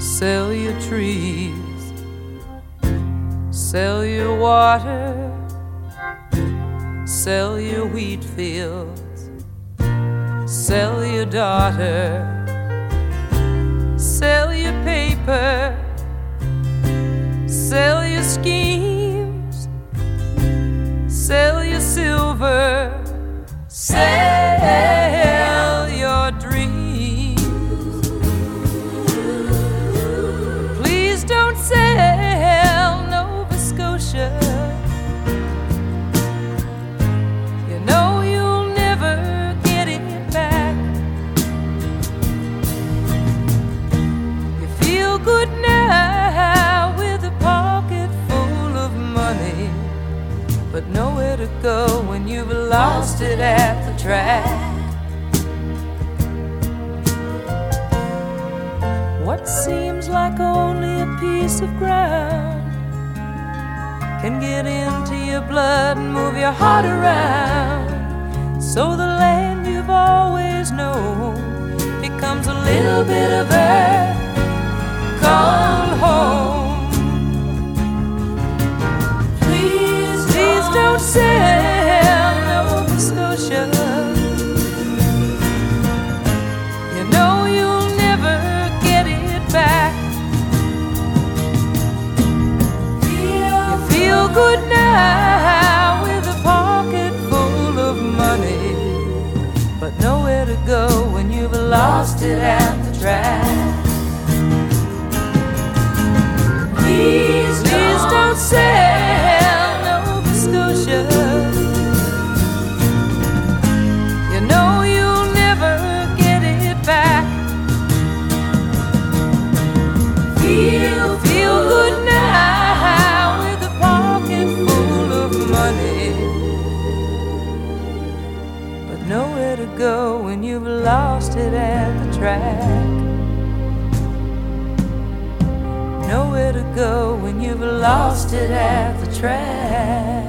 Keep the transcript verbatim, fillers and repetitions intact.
Sell your trees, sell your water, sell your wheat fields, sell your daughter, sell your paper, sell your schemes, sell your silver, sell your dreams. Please don't sell Nova Scotia. You know you'll never get it back. You feel good now with a pocket full of money, but nowhere to go when you've lost it at the track. What seems like only a piece of ground can get into your blood and move your heart around. So the land you've always known becomes a little bit of earth called home. Please, please don't sell Nova Scotia. You know you'll never get it back. You feel good now with a pocket full of money, but nowhere to go when you've lost it at the track. Please, please don't sell Nova Scotia. You know you'll never get it back. Feel, feel good now with a pocket full of money, but nowhere to go when you've lost it at the track. Nowhere to go when you've lost it at the track.